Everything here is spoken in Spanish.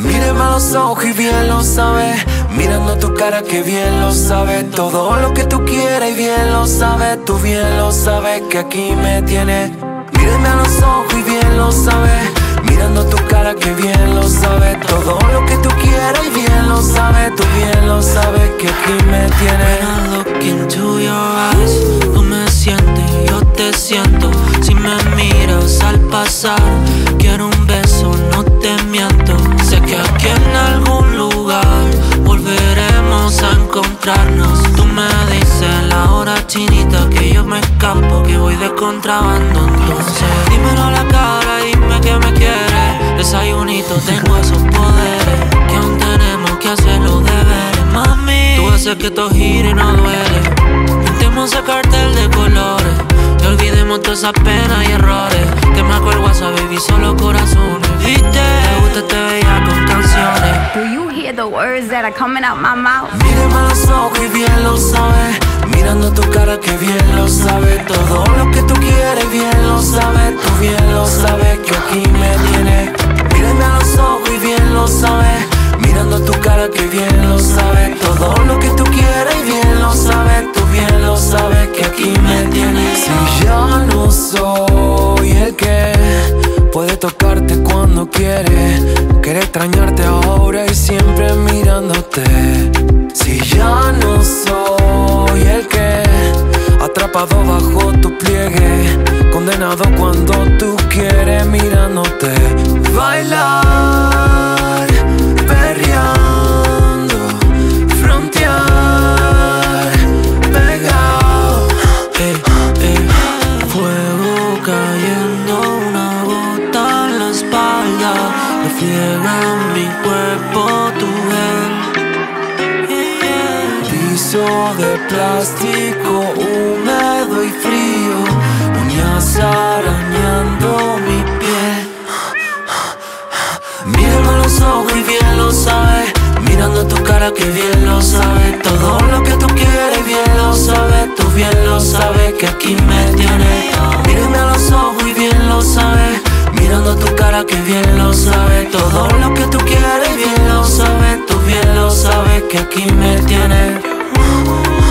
Mírame a los ojos y bien lo sabes. Mirando tu cara que bien lo sabes. Todo lo que tú quieres y bien lo sabes. Tú bien lo sabes que aquí me tienes. Mírame a los ojos y bien lo sabes. Mirando tu cara que bien lo sabes. Todo lo que tú quieres y bien lo sabes. Tú bien lo sabes que aquí me tienes. When I look into your eyes, tú me sientes, yo te siento. Si me miras al pasar, quiero un beso, no te miento. Sé que aquí en algún lugar volveremos a encontrarnos. Tú me dices la hora chinita que yo me escapo, que voy de contrabando. Entonces dímelo a la cara y dime que me quieres. Desayunito, tengo esos poderes que aún tenemos que hacer los deberes, mami. Tú haces que todo gire y no duele. Pintemos el cartel de colores y olvidemos todas esas penas y errores. Te marco el WhatsApp, baby, solo corazones. ¿Viste? Te gusta este bella con canciones. Do you hear the words that are coming out my mouth? Mírame a los ojos y bien lo sabes. Mirando tu cara que bien lo sabes. Todo lo que tú quieres bien lo sabes. Tú bien lo sabes que aquí me tienes. Mírame a los ojos y bien lo sabes. Mirando tu cara que bien lo sabes. Todo lo que tú quieres y bien lo sabes. Tú bien lo sabes que aquí me tienes. Si ya no soy el que puede tocarte cuando quiere, quiere extrañarte ahora y siempre mirándote. Si ya no soy el que atrapado bajo tu pliegue, condenado cuando tú quieres mirándote. Bailar, perreando, frontear, pegado. Fuego cayendo, una gota en la espalda, refriega en mi cuerpo tu Piso de plástico húmedo y frío, uñas arañando mi piel. Mírame a los ojos y bien lo sabes. Mirando tu cara que bien lo sabes. Todo lo que tú quieres bien lo sabes. Tú bien lo sabes que aquí me tienes. Mírame a los ojos y bien lo sabes. Mirando tu cara que bien lo sabes. Todo lo que tú quieres bien lo sabes. Tú bien lo sabes que aquí me tienes.